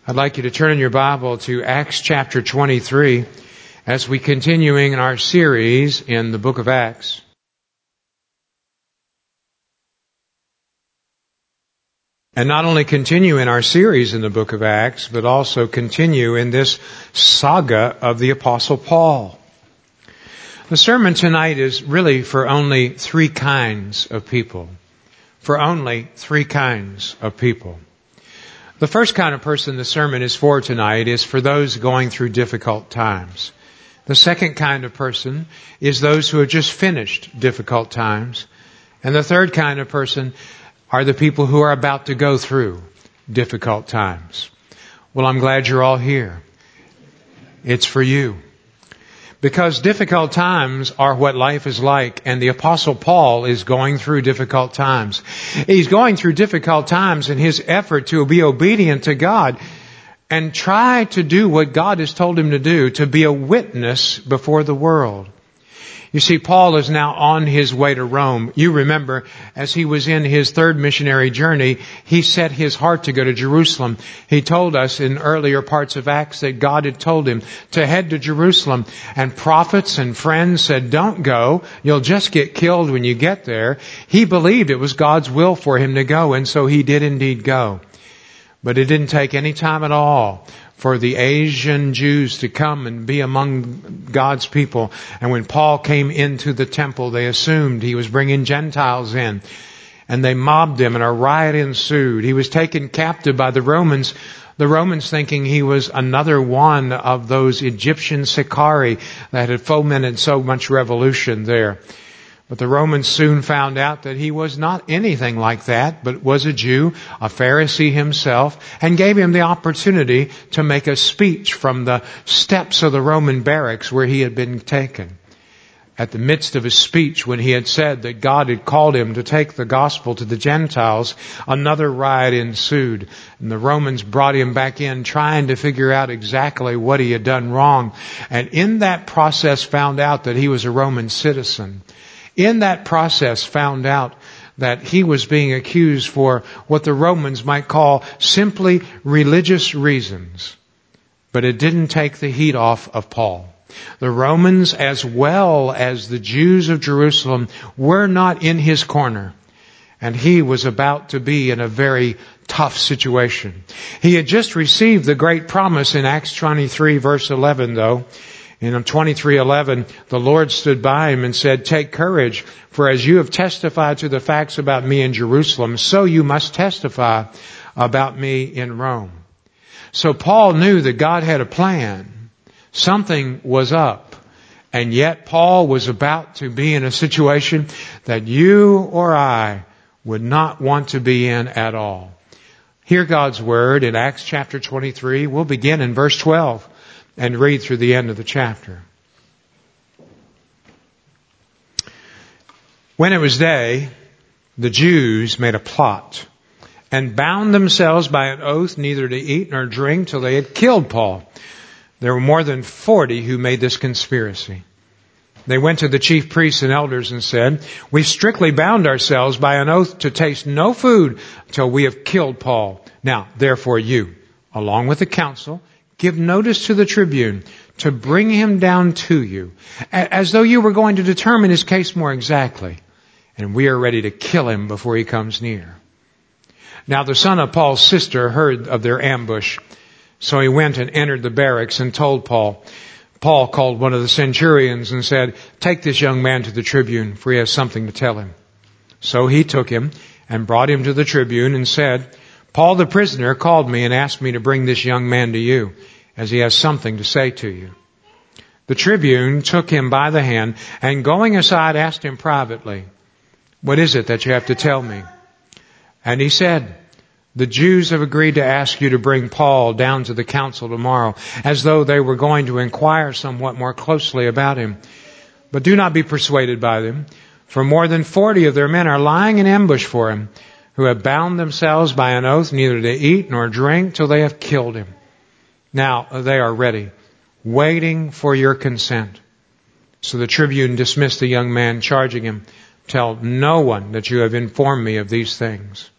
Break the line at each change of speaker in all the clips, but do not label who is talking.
I'd like you to turn in your Bible to Acts chapter 23 as we continuing in our series in the book of Acts. And not only continue in our series in the book of Acts, but also continue in this saga of the Apostle Paul. The sermon tonight is really for only three kinds of people. For only three kinds of people. The first kind of person the sermon is for tonight is for those going through difficult times. The second kind of person is those who have just finished difficult times. And the third kind of person are the people who are about to go through difficult times. Well, I'm glad you're all here. It's for you. Because difficult times are what life is like, and the Apostle Paul is going through difficult times. He's going through difficult times in his effort to be obedient to God and try to do what God has told him to do, to be a witness before the world. You see, Paul is now on his way to Rome. You remember, as he was in his third missionary journey, he set his heart to go to Jerusalem. He told us in earlier parts of Acts that God had told him to head to Jerusalem. And prophets and friends said, don't go. You'll just get killed when you get there. He believed it was God's will for him to go, and so he did indeed go. But it didn't take any time at all for the Asian Jews to come and be among God's people. And when Paul came into the temple, they assumed he was bringing Gentiles in. And they mobbed him, and a riot ensued. He was taken captive by the Romans thinking he was another one of those Egyptian Sicarii that had fomented so much revolution there. But the Romans soon found out that he was not anything like that, but was a Jew, a Pharisee himself, and gave him the opportunity to make a speech from the steps of the Roman barracks where he had been taken. At the midst of his speech, when he had said that God had called him to take the gospel to the Gentiles, another riot ensued. And the Romans brought him back in, trying to figure out exactly what he had done wrong. And in that process found out that he was a Roman citizen. In that process found out that he was being accused for what the Romans might call simply religious reasons. But it didn't take the heat off of Paul. The Romans, as well as the Jews of Jerusalem, were not in his corner. And he was about to be in a very tough situation. He had just received the great promise in Acts 23 verse 11 though. In 23:11, the Lord stood by him and said, take courage, for as you have testified to the facts about me in Jerusalem, so you must testify about me in Rome. So Paul knew that God had a plan. Something was up. And yet Paul was about to be in a situation that you or I would not want to be in at all. Hear God's word in Acts chapter 23. We'll begin in verse 12. And read through the end of the chapter. When it was day, the Jews made a plot and bound themselves by an oath neither to eat nor drink till they had killed Paul. There were more than 40 who made this conspiracy. They went to the chief priests and elders and said, we've strictly bound ourselves by an oath to taste no food till we have killed Paul. Now, therefore you, along with the council, give notice to the tribune to bring him down to you, as though you were going to determine his case more exactly. And we are ready to kill him before he comes near. Now the son of Paul's sister heard of their ambush. So he went and entered the barracks and told Paul. Paul called one of the centurions and said, take this young man to the tribune, for he has something to tell him. So he took him and brought him to the tribune and said, Paul the prisoner called me and asked me to bring this young man to you, as he has something to say to you. The tribune took him by the hand and going aside asked him privately, what is it that you have to tell me? And he said, the Jews have agreed to ask you to bring Paul down to the council tomorrow, as though they were going to inquire somewhat more closely about him. But do not be persuaded by them, for more than 40 of their men are lying in ambush for him, who have bound themselves by an oath neither to eat nor drink till they have killed him. Now they are ready, waiting for your consent. So the tribune dismissed the young man, charging him, tell no one that you have informed me of these things.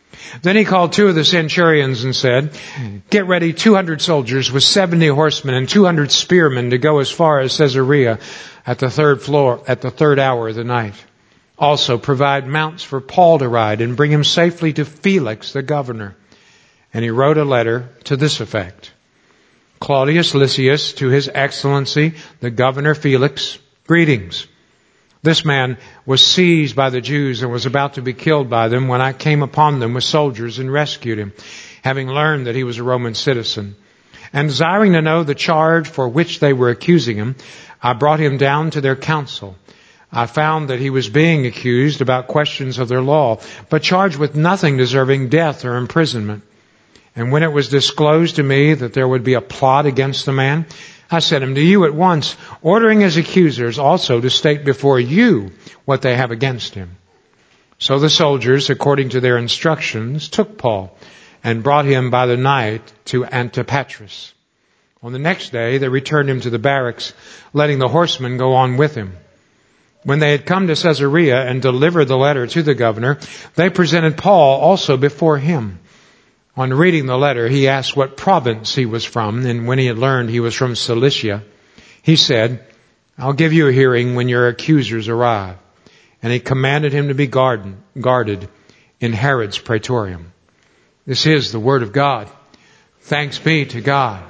Then he called 2 of the centurions and said, "Get ready 200 soldiers with 70 horsemen and 200 spearmen to go as far as Caesarea at the third hour of the night. Also provide mounts for Paul to ride and bring him safely to Felix the governor." And he wrote a letter to this effect: "Claudius Lysias, to His Excellency, the Governor Felix, greetings. This man was seized by the Jews and was about to be killed by them when I came upon them with soldiers and rescued him, having learned that he was a Roman citizen. And desiring to know the charge for which they were accusing him, I brought him down to their council. I found that he was being accused about questions of their law, but charged with nothing deserving death or imprisonment. And when it was disclosed to me that there would be a plot against the man, I sent him to you at once, ordering his accusers also to state before you what they have against him." So the soldiers, according to their instructions, took Paul and brought him by the night to Antipatris. On the next day, they returned him to the barracks, letting the horsemen go on with him. When they had come to Caesarea and delivered the letter to the governor, they presented Paul also before him. On reading the letter, he asked what province he was from, and when he had learned he was from Cilicia, he said, "I'll give you a hearing when your accusers arrive." And he commanded him to be guarded in Herod's praetorium. This is the word of God. Thanks be to God.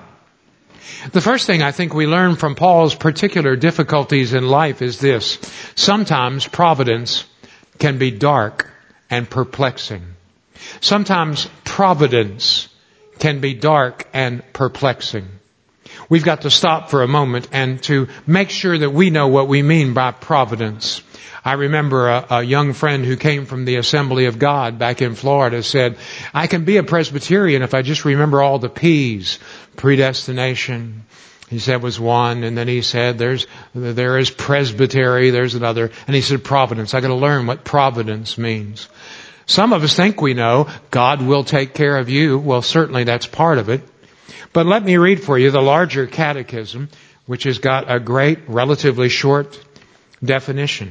The first thing I think we learn from Paul's particular difficulties in life is this: sometimes providence can be dark and perplexing. Sometimes providence can be dark and perplexing. We've got to stop for a moment and to make sure that we know what we mean by providence. I remember a young friend who came from the Assembly of God back in Florida said, "I can be a Presbyterian if I just remember all the P's. Predestination," he said, was one. And then he said, there is presbytery, there's another. And he said, providence. I got to learn what providence means. Some of us think we know God will take care of you. Well, certainly that's part of it. But let me read for you the larger catechism, which has got a great, relatively short definition.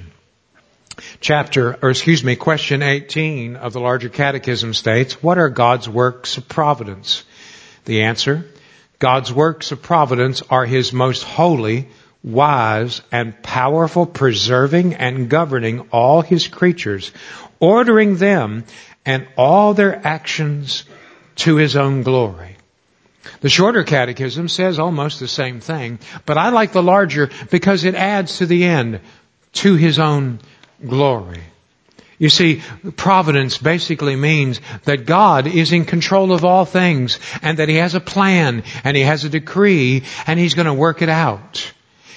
Question 18 of the larger catechism states, "What are God's works of providence?" The answer: God's works of providence are His most holy, wise, and powerful preserving and governing all His creatures, ordering them and all their actions to His own glory. The shorter catechism says almost the same thing, but I like the larger because it adds to the end, to His own glory. You see, providence basically means that God is in control of all things and that He has a plan and He has a decree and He's going to work it out.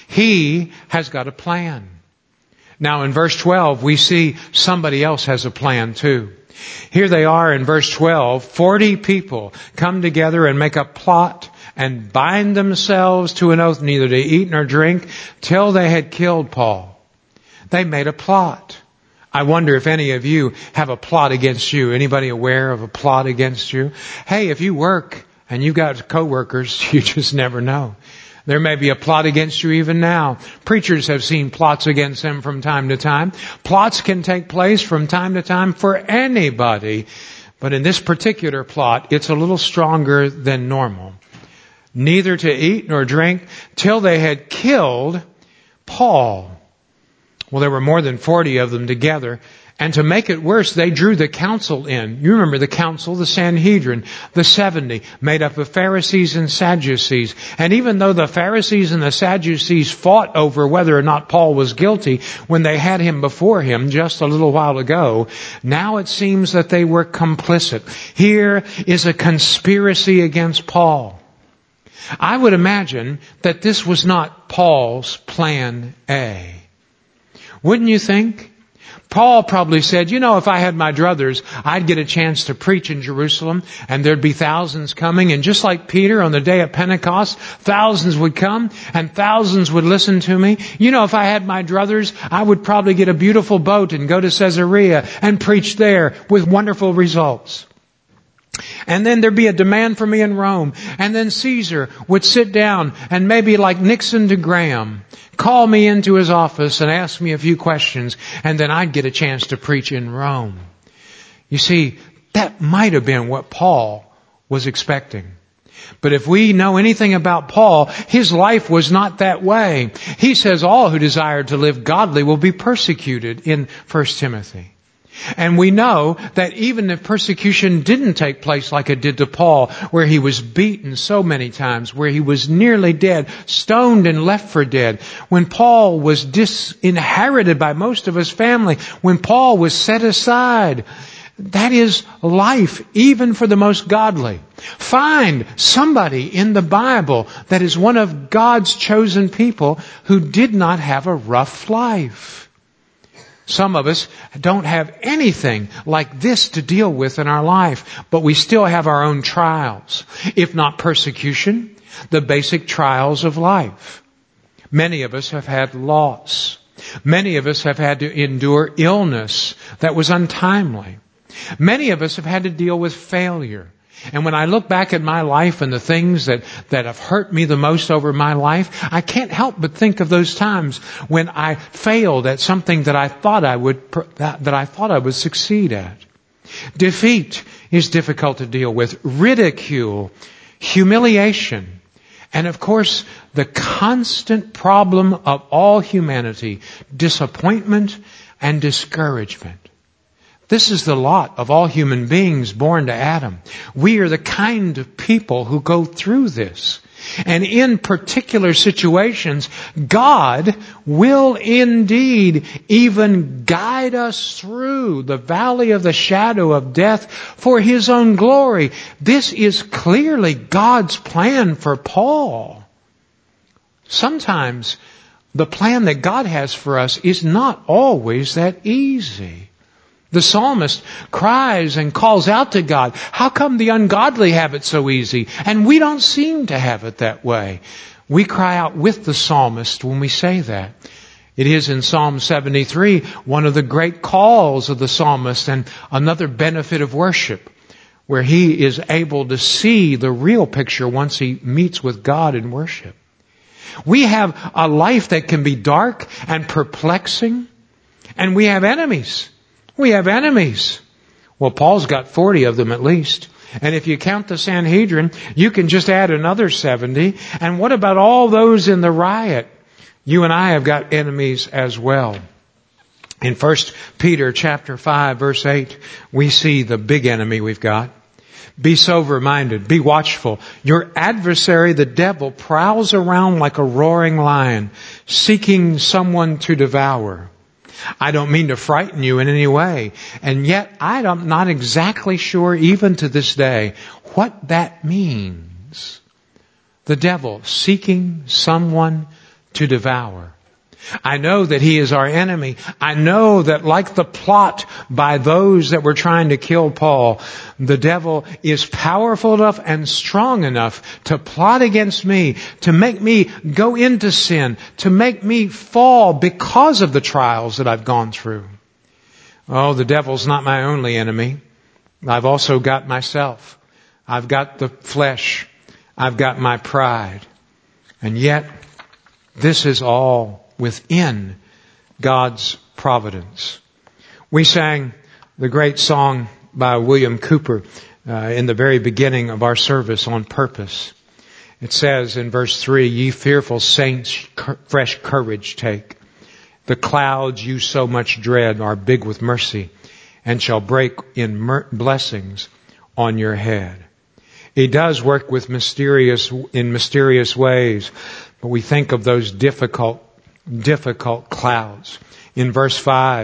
He has got a plan. Now in verse 12, we see somebody else has a plan too. Here they are in verse 12, 40 people come together and make a plot and bind themselves to an oath neither to eat nor drink till they had killed Paul. They made a plot. I wonder if any of you have a plot against you. Anybody aware of a plot against you? Hey, if you work and you've got coworkers, you just never know. There may be a plot against you even now. Preachers have seen plots against them from time to time. Plots can take place from time to time for anybody. But in this particular plot, it's a little stronger than normal. Neither to eat nor drink till they had killed Paul. Well, there were more than 40 of them together. And to make it worse, they drew the council in. You remember the council, the Sanhedrin, the 70, made up of Pharisees and Sadducees. And even though the Pharisees and the Sadducees fought over whether or not Paul was guilty when they had him before him just a little while ago, now it seems that they were complicit. Here is a conspiracy against Paul. I would imagine that this was not Paul's plan A. Wouldn't you think? Paul probably said, if I had my druthers, I'd get a chance to preach in Jerusalem and there'd be thousands coming. And just like Peter on the day of Pentecost, thousands would come and thousands would listen to me. If I had my druthers, I would probably get a beautiful boat and go to Caesarea and preach there with wonderful results. And then there'd be a demand for me in Rome. And then Caesar would sit down and maybe like Nixon to Graham, call me into his office and ask me a few questions. And then I'd get a chance to preach in Rome. You see, That might have been what Paul was expecting. But if we know anything about Paul, his life was not that way. He says all who desire to live godly will be persecuted in 1 Timothy. And we know that even if persecution didn't take place like it did to Paul, where he was beaten so many times, where he was nearly dead, stoned and left for dead, when Paul was disinherited by most of his family, when Paul was set aside, that is life, even for the most godly. Find somebody in the Bible that is one of God's chosen people who did not have a rough life. Some of us don't have anything like this to deal with in our life, but we still have our own trials. If not persecution, the basic trials of life. Many of us have had loss. Many of us have had to endure illness that was untimely. Many of us have had to deal with failure. And when I look back at my life and the things that have hurt me the most over my life, I can't help but think of those times when I failed at something that I thought I would succeed at. Defeat is difficult to deal with. Ridicule, humiliation, and of course, the constant problem of all humanity, disappointment and discouragement. This is the lot of all human beings born to Adam. We are the kind of people who go through this. And in particular situations, God will indeed even guide us through the valley of the shadow of death for His own glory. This is clearly God's plan for Paul. Sometimes the plan that God has for us is not always that easy. The psalmist cries and calls out to God, how come the ungodly have it so easy? And we don't seem to have it that way. We cry out with the psalmist when we say that. It is in Psalm 73, one of the great calls of the psalmist and another benefit of worship, where he is able to see the real picture once he meets with God in worship. We have a life that can be dark and perplexing, and we have enemies. We have enemies. Well, Paul's got 40 of them at least. And if you count the Sanhedrin, you can just add another 70. And what about all those in the riot? You and I have got enemies as well. In 1 Peter chapter 5, verse 8, we see the big enemy we've got. Be sober-minded. Be watchful. Your adversary, the devil, prowls around like a roaring lion, seeking someone to devour. I don't mean to frighten you in any way. And yet I'm not exactly sure even to this day what that means. The devil seeking someone to devour. I know that he is our enemy. I know that like the plot by those that were trying to kill Paul, the devil is powerful enough and strong enough to plot against me, to make me go into sin, to make me fall because of the trials that I've gone through. Oh, the devil's not my only enemy. I've also got myself. I've got the flesh. I've got my pride. And yet, this is all within God's providence. We sang the great song by William Cooper in the very beginning of our service on purpose. It says in verse 3, ye fearful saints, fresh courage take. The clouds you so much dread are big with mercy and shall break in blessings on your head. He does work in mysterious ways, but we think of those difficult clouds. In verse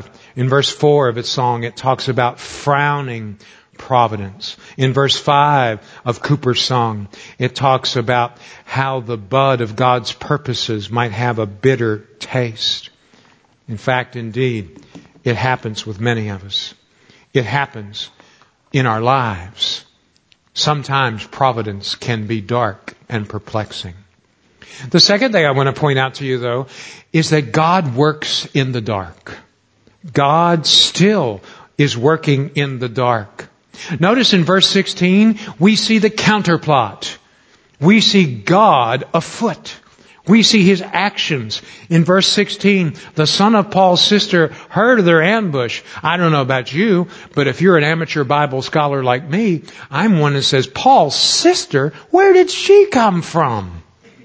4 of its song, it talks about frowning providence. In verse 5 of Cooper's song, it talks about how the bud of God's purposes might have a bitter taste. In fact, indeed, it happens with many of us. It happens in our lives. Sometimes providence can be dark and perplexing. The second thing I want to point out to you, though, is that God works in the dark. God still is working in the dark. Notice in verse 16, we see the counterplot. We see God afoot. We see his actions. In verse 16, the son of Paul's sister heard of their ambush. I don't know about you, but if you're an amateur Bible scholar like me, I'm one that says, Paul's sister? Where did she come from?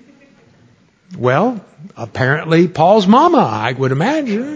Well, apparently Paul's mama, I would imagine.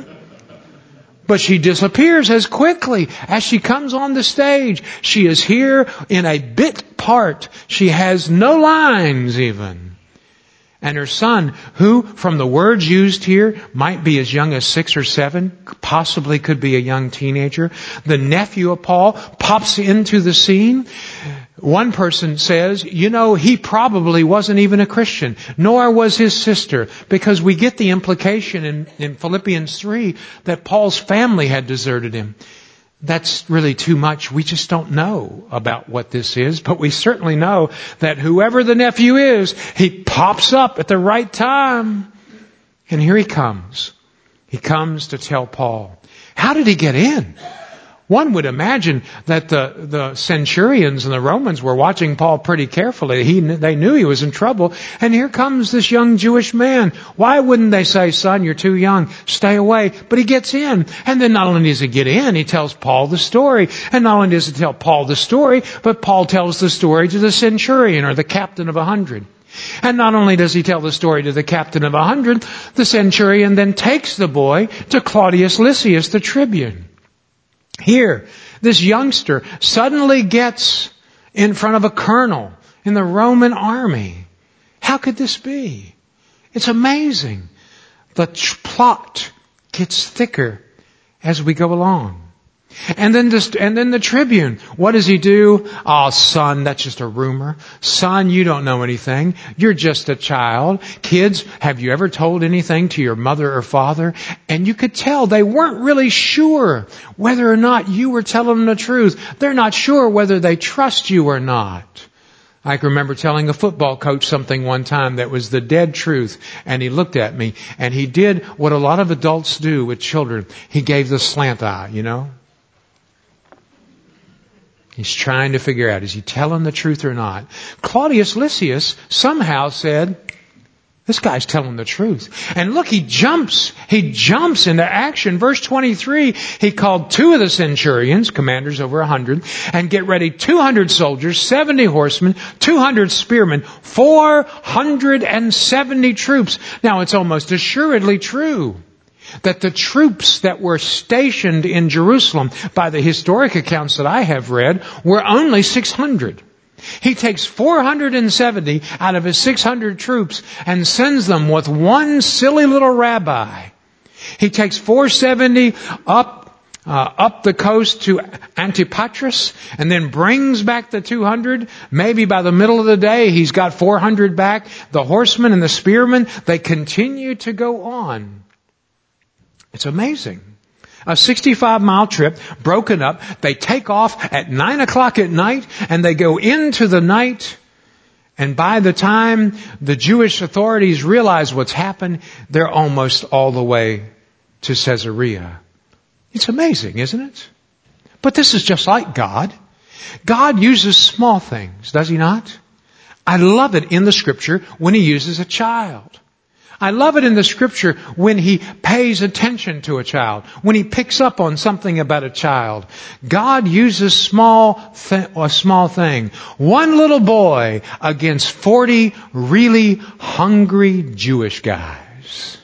But she disappears as quickly as she comes on the stage. She is here in a bit part. She has no lines even. And her son, who, from the words used here, might be as young as 6 or 7, possibly could be a young teenager. The nephew of Paul pops into the scene. One person says, he probably wasn't even a Christian, nor was his sister, because we get the implication in Philippians 3 that Paul's family had deserted him. That's really too much. We just don't know about what this is, but we certainly know that whoever the nephew is, he pops up at the right time. And here he comes. He comes to tell Paul. How did he get in? One would imagine that the centurions and the Romans were watching Paul pretty carefully. They knew he was in trouble. And here comes this young Jewish man. Why wouldn't they say, son, you're too young, stay away? But he gets in. And then not only does he get in, he tells Paul the story. And not only does he tell Paul the story, but Paul tells the story to the centurion or the captain of 100. And not only does he tell the story to the captain of 100, the centurion then takes the boy to Claudius Lysias, the tribune. Here, this youngster suddenly gets in front of a colonel in the Roman army. How could this be? It's amazing. The plot gets thicker as we go along. And then the tribune, what does he do? Oh, son, that's just a rumor. Son, you don't know anything. You're just a child. Kids, have you ever told anything to your mother or father? And you could tell they weren't really sure whether or not you were telling them the truth. They're not sure whether they trust you or not. I can remember telling a football coach something one time that was the dead truth, and he looked at me, and he did what a lot of adults do with children. He gave the slant eye, He's trying to figure out, is he telling the truth or not? Claudius Lysias somehow said, this guy's telling the truth. And look, he jumps into action. Verse 23, he called 2 of the centurions, commanders over 100, and get ready 200 soldiers, 70 horsemen, 200 spearmen, 470 troops. Now, it's almost assuredly true that the troops that were stationed in Jerusalem, by the historic accounts that I have read, were only 600. He takes 470 out of his 600 troops and sends them with one silly little rabbi. He takes 470 up the coast to Antipatris and then brings back the 200. Maybe by the middle of the day, he's got 400 back. The horsemen and the spearmen, they continue to go on. It's amazing. A 65-mile trip broken up. They take off at 9 o'clock at night and they go into the night. And by the time the Jewish authorities realize what's happened, they're almost all the way to Caesarea. It's amazing, isn't it? But this is just like God. God uses small things, does He not? I love it in the Scripture when He uses a child. I love it in the Scripture when He pays attention to a child, when He picks up on something about a child. God uses a small thing. One little boy against 40 really hungry Jewish guys.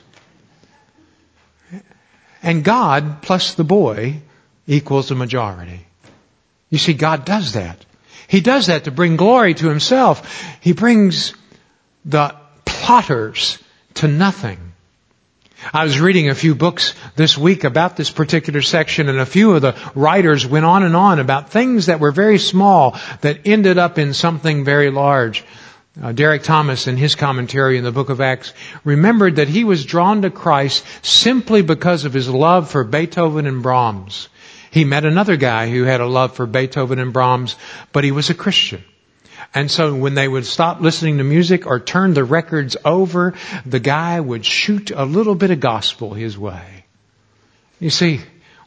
And God plus the boy equals a majority. You see, God does that. He does that to bring glory to Himself. He brings the plotters to nothing. I was reading a few books this week about this particular section, and a few of the writers went on and on about things that were very small that ended up in something very large. Derek Thomas, in his commentary in the book of Acts, remembered that he was drawn to Christ simply because of his love for Beethoven and Brahms. He met another guy who had a love for Beethoven and Brahms, but he was a Christian. And so when they would stop listening to music or turn the records over, the guy would shoot a little bit of gospel his way. You see,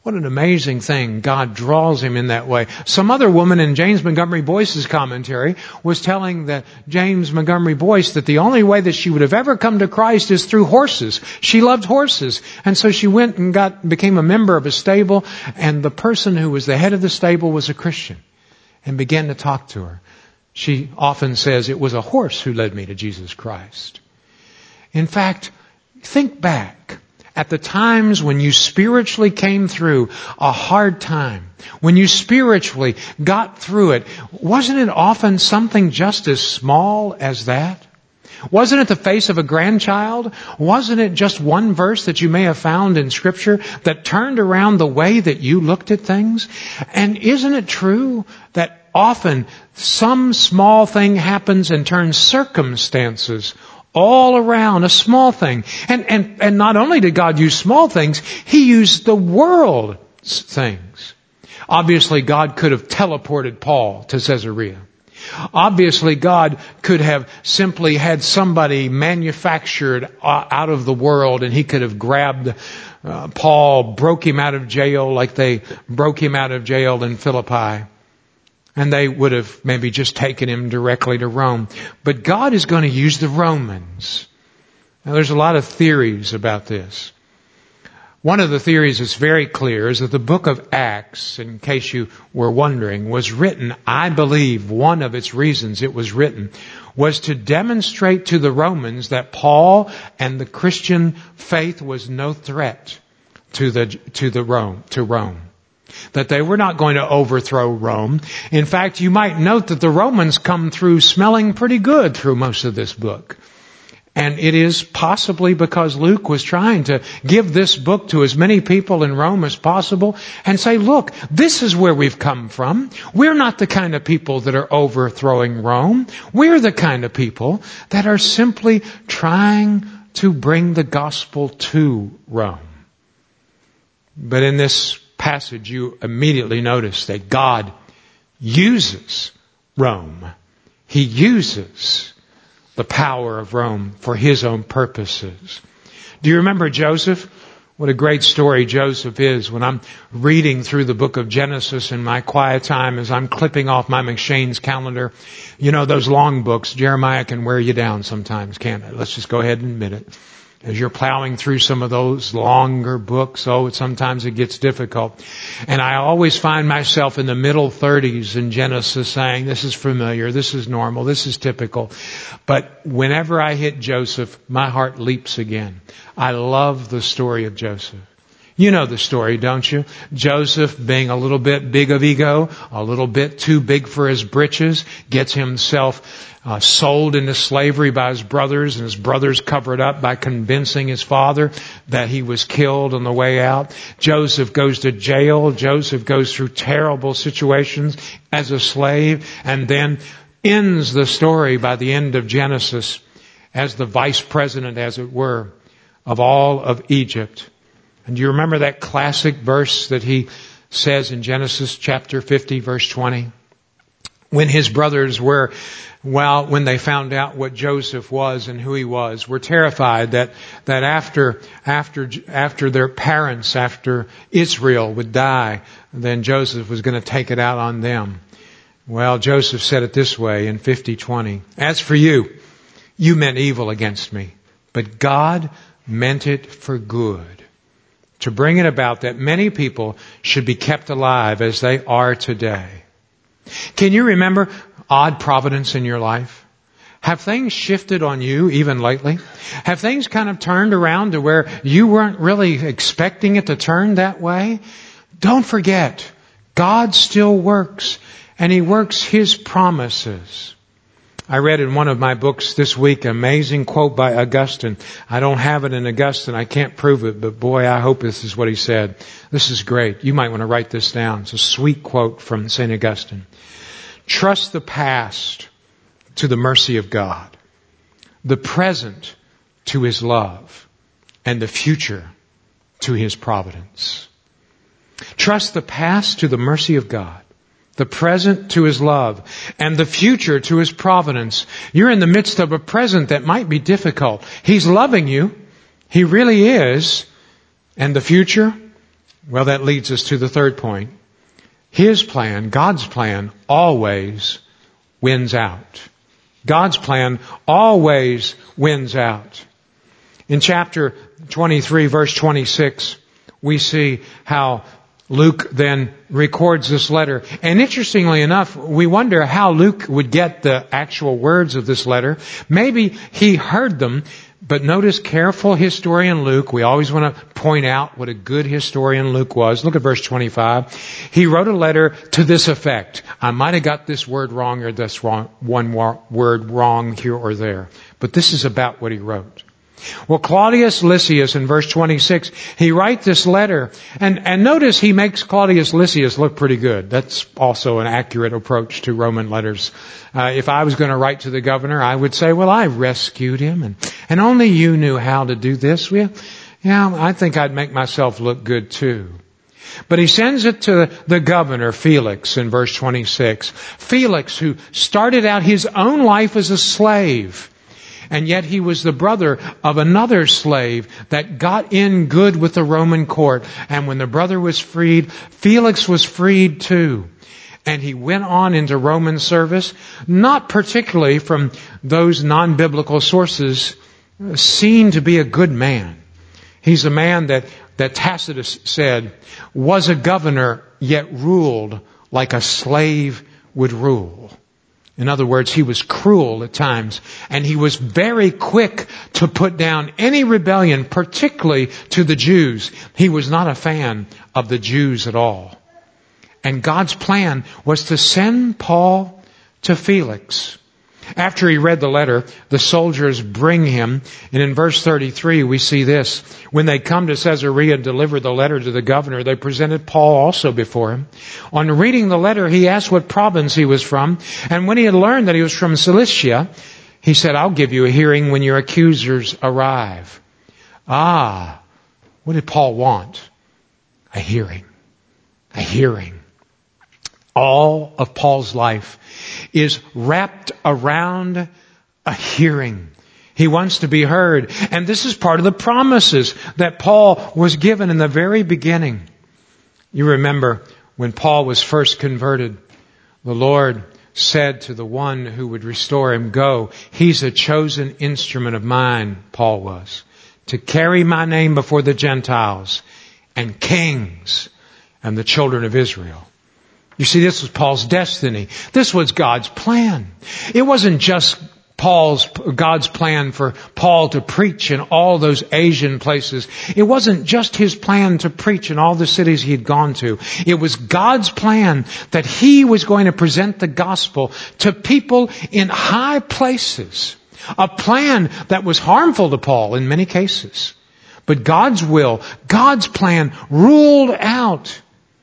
What an amazing thing. God draws him in that way. Some other woman in James Montgomery Boyce's commentary was telling James Montgomery Boyce that the only way that she would have ever come to Christ is through horses. She loved horses. And so she went and became a member of a stable, and the person who was the head of the stable was a Christian and began to talk to her. She often says, it was a horse who led me to Jesus Christ. In fact, think back at the times when you spiritually came through a hard time, when you spiritually got through it. Wasn't it often something just as small as that? Wasn't it the face of a grandchild? Wasn't it just one verse that you may have found in Scripture that turned around the way that you looked at things? And isn't it true that often some small thing happens and turns circumstances all around, a small thing. And not only did God use small things, He used the world's things. Obviously, God could have teleported Paul to Caesarea. Obviously, God could have simply had somebody manufactured out of the world, and He could have grabbed Paul, broke him out of jail like they broke him out of jail in Philippi. And they would have maybe just taken him directly to Rome. But God is going to use the Romans. Now, there's a lot of theories about this. One of the theories that's very clear is that the book of Acts, in case you were wondering, was written, I believe one of its reasons it was written was to demonstrate to the Romans that Paul and the Christian faith was no threat to Rome. That they were not going to overthrow Rome. In fact, you might note that the Romans come through smelling pretty good through most of this book. And it is possibly because Luke was trying to give this book to as many people in Rome as possible and say, look, this is where we've come from. We're not the kind of people that are overthrowing Rome. We're the kind of people that are simply trying to bring the gospel to Rome. But in this passage, you immediately notice that God uses Rome. He uses the power of Rome for His own purposes. Do you remember Joseph? What a great story Joseph is. When I'm reading through the book of Genesis in my quiet time as I'm clipping off my McShane's calendar, you know, those long books, Jeremiah can wear you down sometimes, can't it? Let's just go ahead and admit it. As you're plowing through some of those longer books, sometimes it gets difficult. And I always find myself in the middle 30s in Genesis saying, this is familiar, this is normal, this is typical. But whenever I hit Joseph, my heart leaps again. I love the story of Joseph. You know the story, don't you? Joseph, being a little bit big of ego, a little bit too big for his britches, gets himself sold into slavery by his brothers, and his brothers cover it up by convincing his father that he was killed on the way out. Joseph goes to jail. Joseph goes through terrible situations as a slave, and then ends the story by the end of Genesis as the vice president, as it were, of all of Egypt. And do you remember that classic verse that he says in Genesis chapter 50, verse 20? When his brothers when they found out what Joseph was and who he was, were terrified that after their parents, after Israel would die, then Joseph was going to take it out on them. Well, Joseph said it this way in 50:20. As for you, you meant evil against me, but God meant it for good, to bring it about that many people should be kept alive as they are today. Can you remember odd providence in your life? Have things shifted on you even lately? Have things kind of turned around to where you weren't really expecting it to turn that way? Don't forget, God still works, and He works His promises. I read in one of my books this week an amazing quote by Augustine. I don't have it in Augustine. I can't prove it, but boy, I hope this is what he said. This is great. You might want to write this down. It's a sweet quote from St. Augustine. Trust the past to the mercy of God, the present to His love, and the future to His providence. Trust the past to the mercy of God, the present to His love, and the future to His providence. You're in the midst of a present that might be difficult. He's loving you. He really is. And the future? Well, that leads us to the third point. His plan, God's plan, always wins out. God's plan always wins out. In chapter 23, verse 26, we see how Luke then records this letter. And interestingly enough, we wonder how Luke would get the actual words of this letter. Maybe he heard them, but notice careful historian Luke. We always want to point out what a good historian Luke was. Look at verse 25. He wrote a letter to this effect. I might have got this word wrong or this wrong, word wrong here or there. But this is about what he wrote. Well, Claudius Lysias in verse 26, he writes this letter, and notice he makes Claudius Lysias look pretty good. That's also an accurate approach to Roman letters. If I was going to write to the governor, I would say, well, I rescued him, and only you knew how to do this. Well, yeah, I think I'd make myself look good too. But he sends it to the governor, Felix, in verse 26. Felix, who started out his own life as a slave, and yet he was the brother of another slave that got in good with the Roman court. And when the brother was freed, Felix was freed too. And he went on into Roman service, not particularly from those non-biblical sources, seen to be a good man. He's a man that Tacitus said was a governor, yet ruled like a slave would rule. In other words, he was cruel at times, and he was very quick to put down any rebellion, particularly to the Jews. He was not a fan of the Jews at all. And God's plan was to send Paul to Felix. After he read the letter, the soldiers bring him, and in verse 33 we see this. When they come to Caesarea and deliver the letter to the governor, they presented Paul also before him. On reading the letter, he asked what province he was from, and when he had learned that he was from Cilicia, he said, I'll give you a hearing when your accusers arrive. What did Paul want? A hearing. A hearing. All of Paul's life is wrapped around a hearing. He wants to be heard. And this is part of the promises that Paul was given in the very beginning. You remember when Paul was first converted, the Lord said to the one who would restore him, go, he's a chosen instrument of mine, Paul was, to carry my name before the Gentiles and kings and the children of Israel. You see, this was Paul's destiny. This was God's plan. It wasn't just God's plan for Paul to preach in all those Asian places. It wasn't just his plan to preach in all the cities he had gone to. It was God's plan that he was going to present the gospel to people in high places. A plan that was harmful to Paul in many cases. But God's will, God's plan ruled out.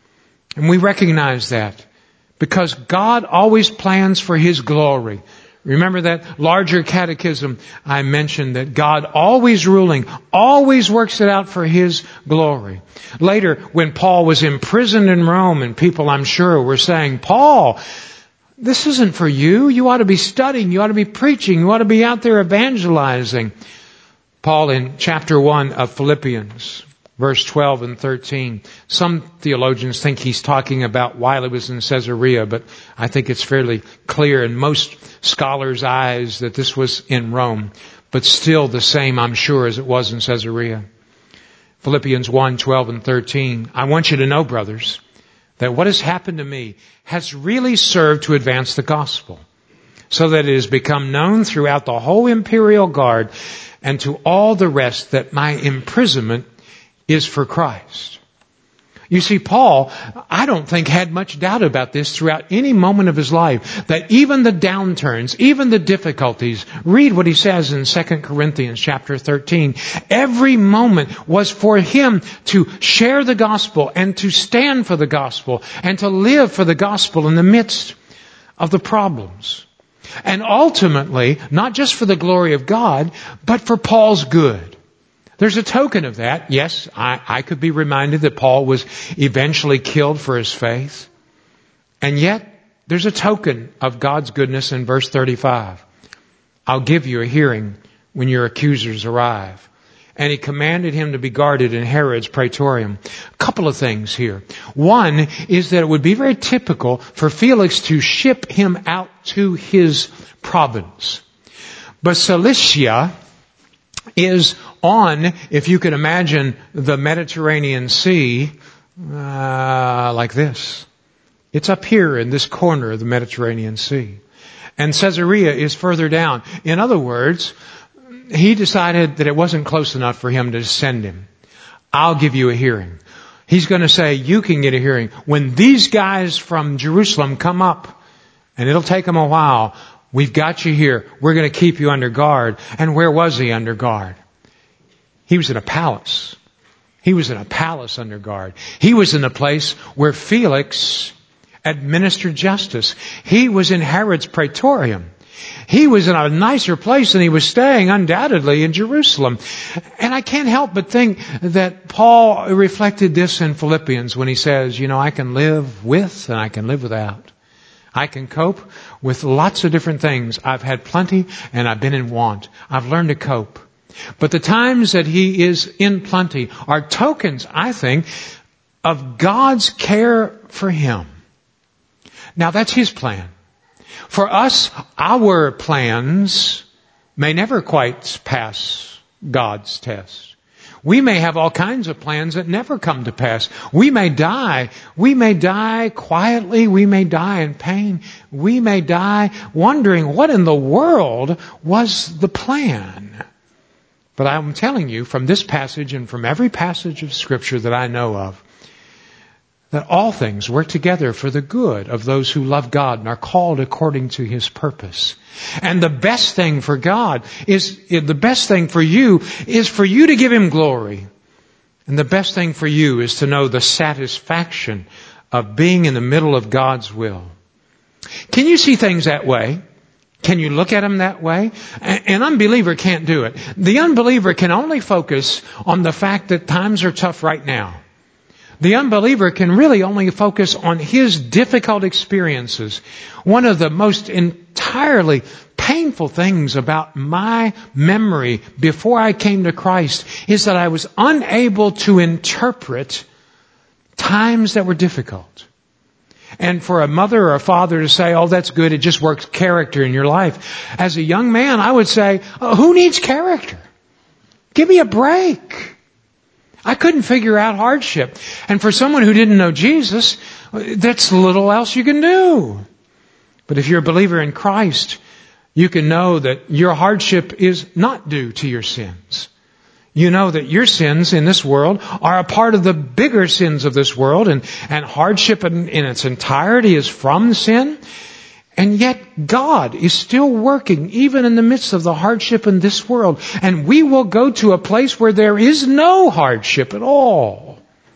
And we recognize that because God always plans for His glory. Remember that larger catechism I mentioned, that God always ruling, always works it out for His glory. Later, when Paul was imprisoned in Rome, and people, I'm sure, were saying, Paul, this isn't for you. You ought to be studying. You ought to be preaching. You ought to be out there evangelizing. Paul, in chapter 1 of Philippians, verse 12 and 13. Some theologians think he's talking about while he was in Caesarea, but I think it's fairly clear in most scholars' eyes that this was in Rome, but still the same, I'm sure, as it was in Caesarea. Philippians 1, 12 and 13. I want you to know, brothers, that what has happened to me has really served to advance the gospel, so that it has become known throughout the whole imperial guard and to all the rest that my imprisonment is for Christ. You see, Paul, I don't think had much doubt about this throughout any moment of his life, that even the downturns, even the difficulties, read what he says in 2 Corinthians chapter 13, every moment was for him to share the gospel and to stand for the gospel and to live for the gospel in the midst of the problems. And ultimately, not just for the glory of God, but for Paul's good. There's a token of that. Yes, I could be reminded that Paul was eventually killed for his faith. And yet, there's a token of God's goodness in verse 35. I'll give you a hearing when your accusers arrive. and he commanded him to be guarded in Herod's praetorium. A couple of things here. One is that it would be very typical for Felix to ship him out to his province. But Cilicia is on, if you could imagine, the Mediterranean Sea, like this. It's up here in this corner of the Mediterranean Sea. And Caesarea is further down. In other words, he decided that it wasn't close enough for him to send him. I'll give you a hearing. He's going to say, you can get a hearing. When these guys from Jerusalem come up, and it'll take them a while, we've got you here. We're going to keep you under guard. And where was he under guard? He was in a palace. He was in a palace under guard. He was in a place where Felix administered justice. He was in Herod's praetorium. He was in a nicer place than he was staying, undoubtedly, in Jerusalem. And I can't help but think that Paul reflected this in Philippians when he says, I can live with and I can live without. I can cope with lots of different things. I've had plenty and I've been in want. I've learned to cope. But the times that he is in plenty are tokens, I think, of God's care for him. Now that's his plan. For us, our plans may never quite pass God's test. We may have all kinds of plans that never come to pass. We may die. We may die quietly. We may die in pain. We may die wondering what in the world was the plan. But I'm telling you from this passage and from every passage of Scripture that I know of, that all things work together for the good of those who love God and are called according to His purpose. And the best thing for God the best thing for you is for you to give Him glory. And the best thing for you is to know the satisfaction of being in the middle of God's will. Can you see things that way? Can you look at them that way? An unbeliever can't do it. The unbeliever can only focus on the fact that times are tough right now. The unbeliever can really only focus on his difficult experiences. One of the most entirely painful things about my memory before I came to Christ is that I was unable to interpret times that were difficult. And for a mother or a father to say, oh, that's good, it just works character in your life. As a young man, I would say, who needs character? Give me a break. I couldn't figure out hardship. And for someone who didn't know Jesus, that's little else you can do. But if you're a believer in Christ, you can know that your hardship is not due to your sins. You know that your sins in this world are a part of the bigger sins of this world, and hardship in its entirety is from sin. And yet God is still working even in the midst of the hardship in this world. And we will go to a place where there is no hardship at all.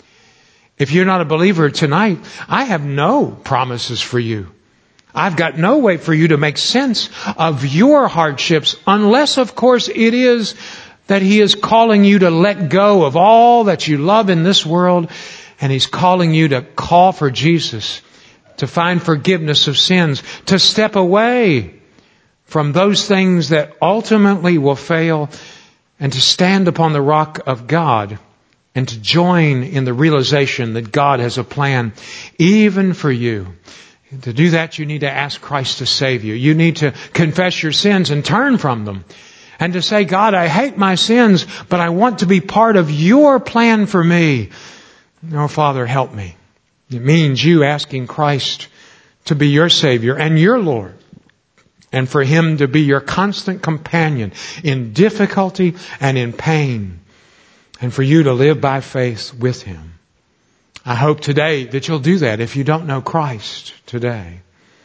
If you're not a believer tonight, I have no promises for you. I've got no way for you to make sense of your hardships unless, of course, it is that He is calling you to let go of all that you love in this world, and He's calling you to call for Jesus, to find forgiveness of sins, to step away from those things that ultimately will fail, and to stand upon the rock of God and to join in the realization that God has a plan even for you. To do that, you need to ask Christ to save you. You need to confess your sins and turn from them. And to say, God, I hate my sins, but I want to be part of your plan for me. Oh, Father, help me. It means you asking Christ to be your Savior and your Lord, and for Him to be your constant companion in difficulty and in pain, and for you to live by faith with Him. I hope today that you'll do that if you don't know Christ today.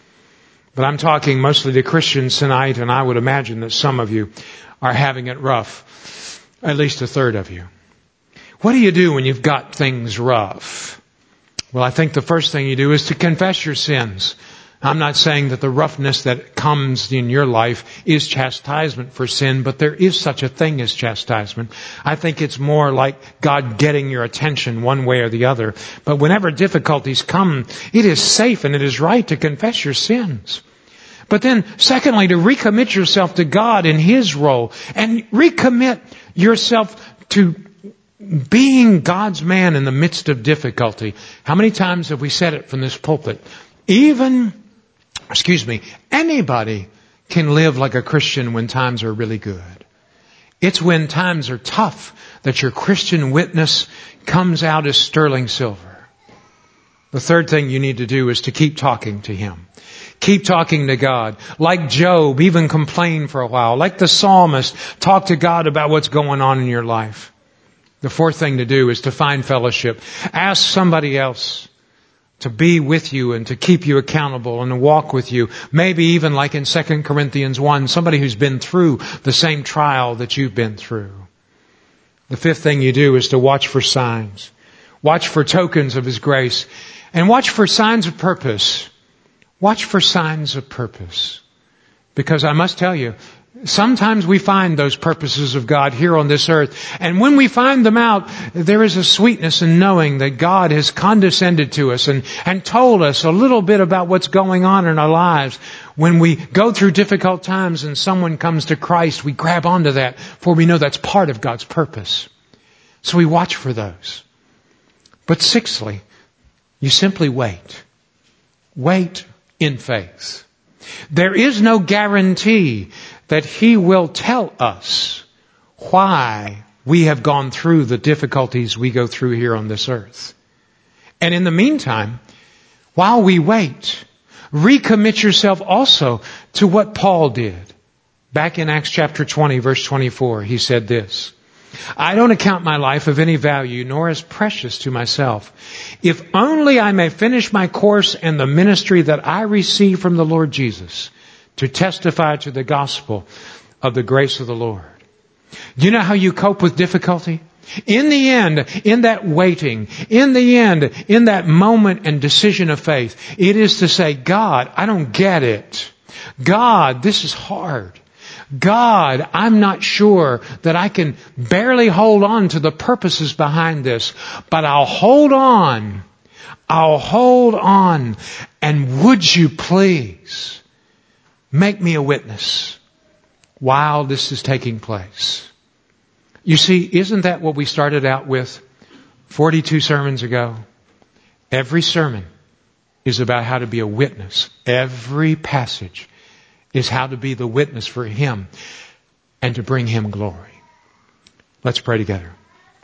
But I'm talking mostly to Christians tonight, and I would imagine that some of you are having it rough, at least a third of you. What do you do when you've got things rough? Well, I think the first thing you do is to confess your sins. I'm not saying that the roughness that comes in your life is chastisement for sin, but there is such a thing as chastisement. I think it's more like God getting your attention one way or the other. But whenever difficulties come, it is safe and it is right to confess your sins. But then, secondly, to recommit yourself to God in His role, and recommit yourself to being God's man in the midst of difficulty. How many times have we said it from this pulpit? Anybody can live like a Christian when times are really good. It's when times are tough that your Christian witness comes out as sterling silver. The third thing you need to do is to keep talking to Him. Keep talking to God. Like Job, even complain for a while. Like the psalmist, talk to God about what's going on in your life. The fourth thing to do is to find fellowship. Ask somebody else to be with you and to keep you accountable and to walk with you. Maybe even like in 2 Corinthians 1, somebody who's been through the same trial that you've been through. The fifth thing you do is to watch for signs. Watch for tokens of His grace. And watch for signs of purpose. Watch for signs of purpose. Because I must tell you, sometimes we find those purposes of God here on this earth. And when we find them out, there is a sweetness in knowing that God has condescended to us and told us a little bit about what's going on in our lives. When we go through difficult times and someone comes to Christ, we grab onto that, for we know that's part of God's purpose. So we watch for those. But sixthly, you simply wait. Wait in faith. There is no guarantee that He will tell us why we have gone through the difficulties we go through here on this earth. And in the meantime, while we wait, recommit yourself also to what Paul did. Back in Acts chapter 20, verse 24, he said this, I don't account my life of any value, nor as precious to myself, if only I may finish my course and the ministry that I receive from the Lord Jesus, to testify to the gospel of the grace of the Lord. Do you know how you cope with difficulty? In the end, in that waiting, in the end, in that moment and decision of faith, it is to say, God, I don't get it. God, this is hard. God, I'm not sure that I can barely hold on to the purposes behind this, but I'll hold on. I'll hold on. And would you please make me a witness while this is taking place? You see, isn't that what we started out with 42 sermons ago? Every sermon is about how to be a witness. Every passage is how to be the witness for Him and to bring Him glory. Let's pray together.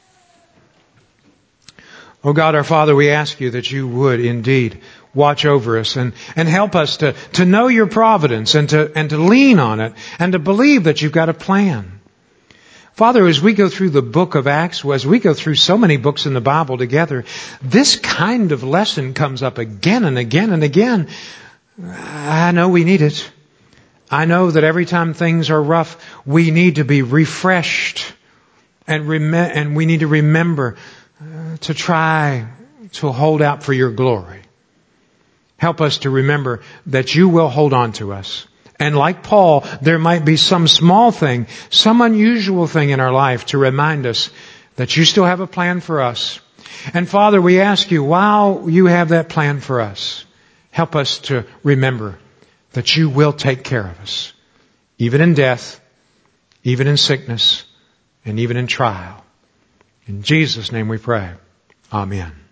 Oh God, our Father, we ask You that You would indeed watch over us and help us to know Your providence and to lean on it and to believe that You've got a plan. Father, as we go through the book of Acts, as we go through so many books in the Bible together, this kind of lesson comes up again and again and again. I know we need it. I know that every time things are rough, we need to be refreshed and we need to remember to try to hold out for Your glory. Help us to remember that You will hold on to us. And like Paul, there might be some small thing, some unusual thing in our life to remind us that You still have a plan for us. And Father, we ask You, while You have that plan for us, help us to remember that You will take care of us, even in death, even in sickness, and even in trial. In Jesus' name we pray. Amen.